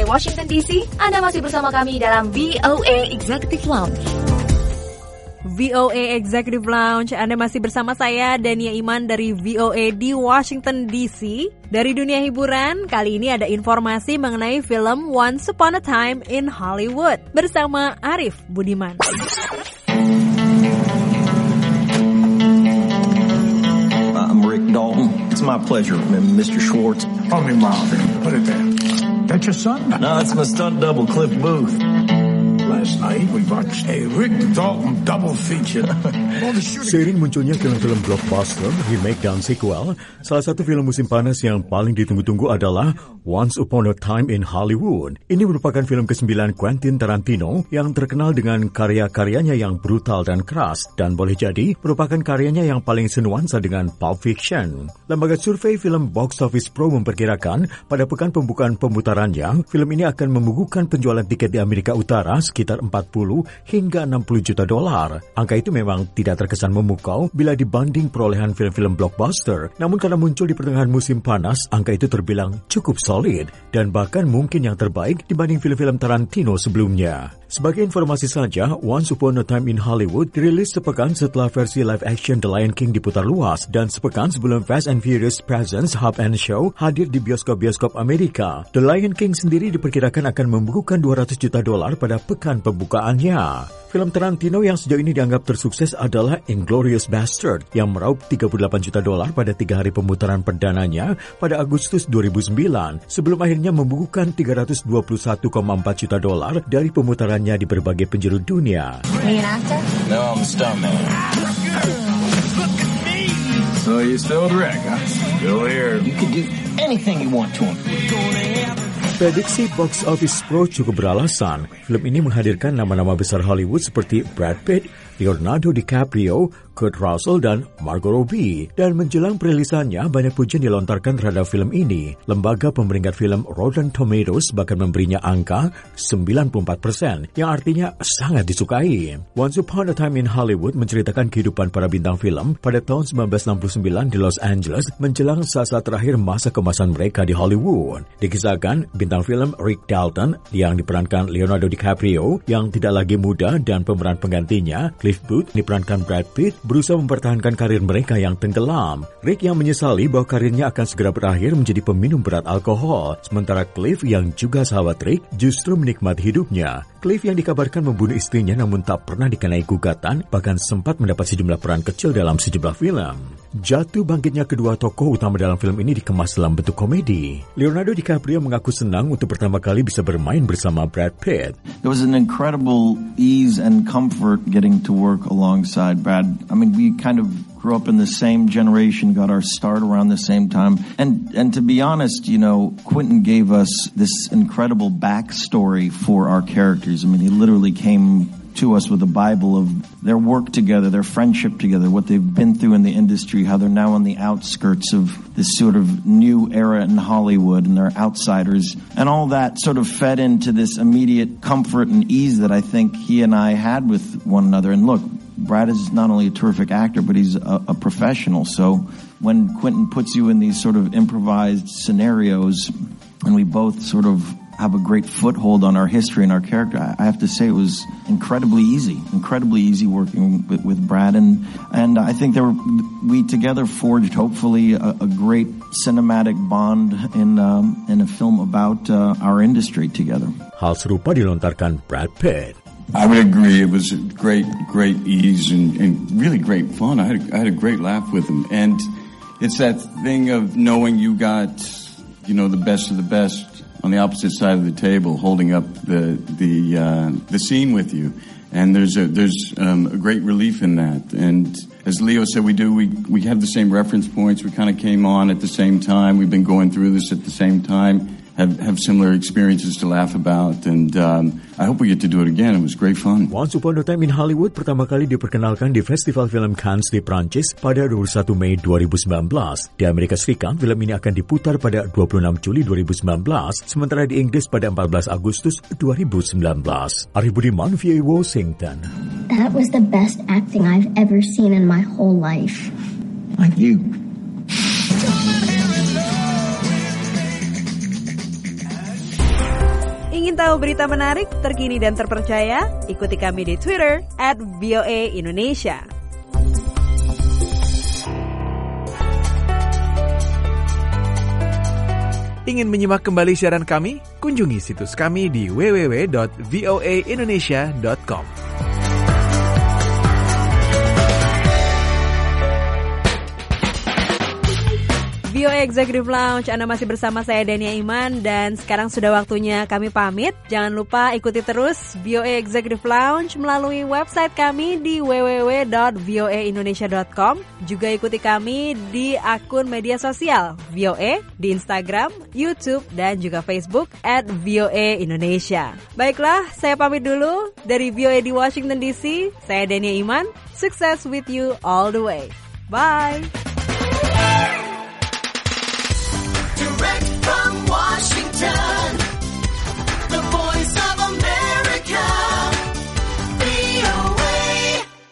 Washington DC. Anda masih bersama kami dalam VOA Executive Lounge. VOA Executive Lounge, Anda masih bersama saya Dania Iman dari VOA di Washington DC. Dari dunia hiburan, kali ini ada informasi mengenai film Once Upon a Time in Hollywood bersama Arif Budiman. I'm Rick Dalton. It's my pleasure, Mr. Schwartz. Call me Marvin. Put it there. That's your son? No, it's my stunt double, Cliff Booth. Last night we watched a Rick Dalton double feature. Seiring munculnya film-film blockbuster, remake dan sequel, salah satu film musim panas yang paling ditunggu-tunggu adalah Once Upon a Time in Hollywood. Ini merupakan film ke-9 Quentin Tarantino yang terkenal dengan karya-karyanya yang brutal dan keras dan boleh jadi merupakan karyanya yang paling senuansa dengan Pulp Fiction. Lembaga survei film Box Office Pro memperkirakan pada pekan pembukaan pemutarannya, film ini akan membukukan penjualan tiket di Amerika Utara sekitar 40 hingga 60 juta dolar. Angka itu memang tidak terkesan memukau bila dibanding perolehan film-film blockbuster. Namun karena muncul di pertengahan musim panas, angka itu terbilang cukup solid dan bahkan mungkin yang terbaik dibanding film-film Tarantino sebelumnya. Sebagai informasi saja, Once Upon a Time in Hollywood dirilis sepekan setelah versi live action The Lion King diputar luas dan sepekan sebelum Fast and Furious Presents Hobbs and Shaw hadir di bioskop-bioskop Amerika. The Lion King sendiri diperkirakan akan membukukan 200 juta dolar pada pekan pembukaannya. Film Tarantino yang sejauh ini dianggap tersukses adalah Inglourious Bastard yang meraup 38 juta dolar pada 3 hari pemutaran perdananya pada Agustus 2009 sebelum akhirnya membukukan 321,4 juta dolar dari pemutarannya di berbagai penjuru dunia. No, I'm a stuntman. So you still Rick, huh? Still here. You can do anything you want to him. Prediksi Box Office Pro cukup beralasan. Film ini menghadirkan nama-nama besar Hollywood seperti Brad Pitt, Leonardo DiCaprio, Kurt Russell, dan Margot Robbie. Dan menjelang perilisannya, banyak pujian dilontarkan terhadap film ini. Lembaga pemeringkat film Rotten Tomatoes bahkan memberinya angka 94%, yang artinya sangat disukai. Once Upon a Time in Hollywood menceritakan kehidupan para bintang film pada tahun 1969 di Los Angeles menjelang saat-saat terakhir masa kemasan mereka di Hollywood. Dikisahkan, bintang film Rick Dalton yang diperankan Leonardo DiCaprio yang tidak lagi muda dan pemeran penggantinya, Cliff Booth diperankan Brad Pitt, berusaha mempertahankan karir mereka yang tenggelam. Rick yang menyesali bahwa karirnya akan segera berakhir menjadi peminum berat alkohol, sementara Cliff yang juga sahabat Rick justru menikmati hidupnya. Cliff yang dikabarkan membunuh istrinya namun tak pernah dikenai gugatan, bahkan sempat mendapat sejumlah peran kecil dalam sejumlah film. Jatuh bangkitnya kedua tokoh utama dalam film ini dikemas dalam bentuk komedi. Leonardo DiCaprio mengaku senang untuk pertama kali bisa bermain bersama Brad Pitt. It was an incredible ease and comfort getting to work alongside Brad. I mean, we kind of grew up in the same generation, got our start around the same time. And to be honest, you know, Quentin gave us this incredible backstory for our characters. I mean, he literally came to us with a Bible of their work together, their friendship together, what they've been through in the industry, how they're now on the outskirts of this sort of new era in Hollywood and they're outsiders. And all that sort of fed into this immediate comfort and ease that I think he and I had with one another. And look, Brad is not only a terrific actor, but he's a professional. So when Quentin puts you in these sort of improvised scenarios and we both sort of have a great foothold on our history and our character, I have to say it was incredibly easy working with Brad. And I think we together forged hopefully a great cinematic bond in a film about our industry together. Hal serupa dilontarkan Brad Pitt. I would agree. It was great ease and really great fun. I had a great laugh with him. And it's that thing of knowing you got, you know, the best of the best on the opposite side of the table, holding up the scene with you, and there's a great relief in that. And as Leo said, we have the same reference points. We kind of came on at the same time. We've been going through this at the same time. Have similar experiences to laugh about, and I hope we get to do it again. It was great fun. Once Upon a Time in Hollywood pertama kali diperkenalkan di Festival Film Cannes di Prancis pada 21 Mei 2019. Di Amerika Serikat, film ini akan diputar pada 26 Juli 2019, sementara di Inggris pada 14 Agustus 2019. Arif Budiman, VOA Washington. That was the best acting I've ever seen in my whole life. Thank you. Ingin tahu berita menarik, terkini dan terpercaya? Ikuti kami di Twitter @VOA Indonesia. Ingin menyimak kembali siaran kami? Kunjungi situs kami di www.voaindonesia.com. VOA Executive Lounge, Anda masih bersama saya Dania Iman dan sekarang sudah waktunya kami pamit. Jangan lupa ikuti terus VOA Executive Lounge melalui website kami di www.voaindonesia.com. Juga ikuti kami di akun media sosial VOA di Instagram, YouTube, dan juga Facebook @VOA Indonesia. Baiklah, saya pamit dulu dari VOA di Washington DC. Saya Dania Iman. Success with you all the way. Bye!